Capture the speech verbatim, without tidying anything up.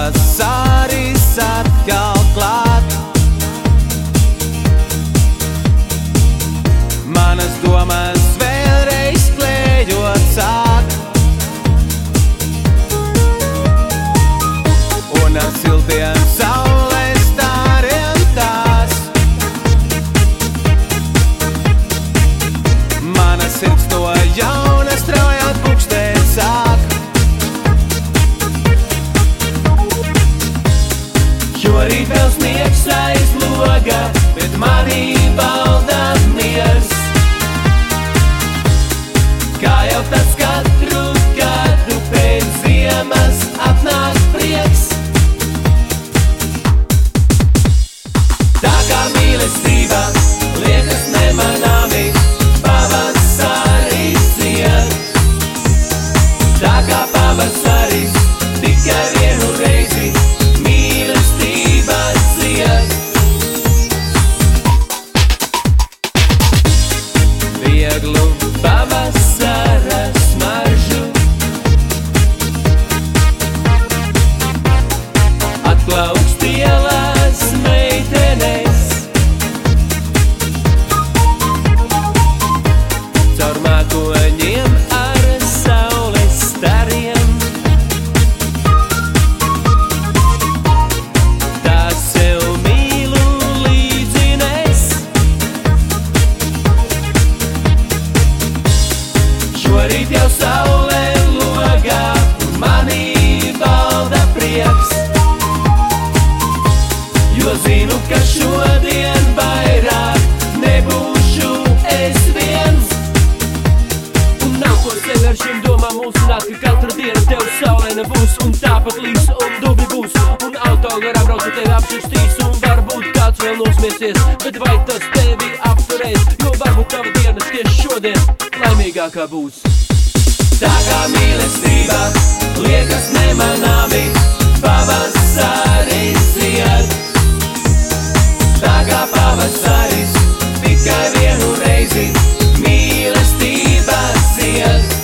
pavasaris atkal klāt. Manas domas vēlreiz klējot sāk. Un ar siltiem saules stāriem tās. Mana sirds no jauna straujāt pukštēt sāk. Jo rīt vēl sniegs aiz loga, bet manī valda miers. Kā jau tas katru gadu pēc ziemas atnāk prieks. Tā kā mīlestība liekas nemanāmi, pavasaris iet. Tā kā pavasaris tikai vienu reizi, mīlestība iet. Vieglu pavasara smaržu atplaukst ielās meitenes. Caur mākoņiem ar saules stariem. Tās sev mīlu līdzi nes. Šorīt jau saule logā, un manī valda prieks. Jo zinu, ka šodien vairāk nebūšu es viens. Un nav ko sevi ar šīm domām mūsināt, ka katru dienu tev saulē nebūs. Un tāpat līs un dubļi būs. Un auto garām brauc tevi apšķirstīs. Un varbūt kāds vēl nosmiesies, bet vai tas tevi apturēs? Jo varbūt tava diena tieši šodien laimīgākā būs. Tā kā mīlestība liekas nemanāmi, pavasaris iet. Tā kā pavasaris tikai vienu reizi, mīlestība iet.